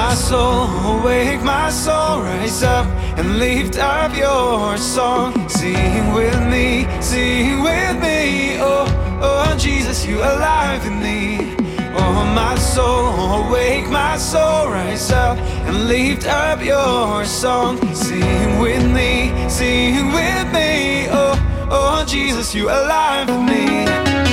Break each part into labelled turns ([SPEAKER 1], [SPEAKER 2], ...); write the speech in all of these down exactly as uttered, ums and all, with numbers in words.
[SPEAKER 1] my soul, awake my soul, rise up and lift up your song. Sing with me, sing with me, oh, oh Jesus, you alive in me. Oh my soul, awake my soul, rise up and lift up your song. Sing with me, sing with me, oh, oh Jesus, you alive in me.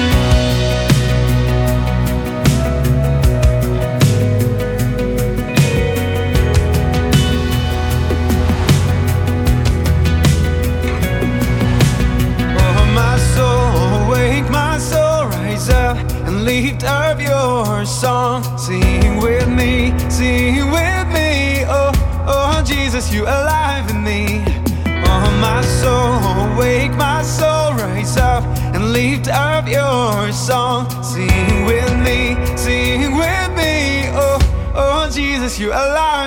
[SPEAKER 1] Lift up your song, sing with me, sing with me, oh, oh Jesus, you alive in me. Oh my soul, awake my soul, rise up and lift up your song. Sing with me, sing with me, oh, oh Jesus, you alive.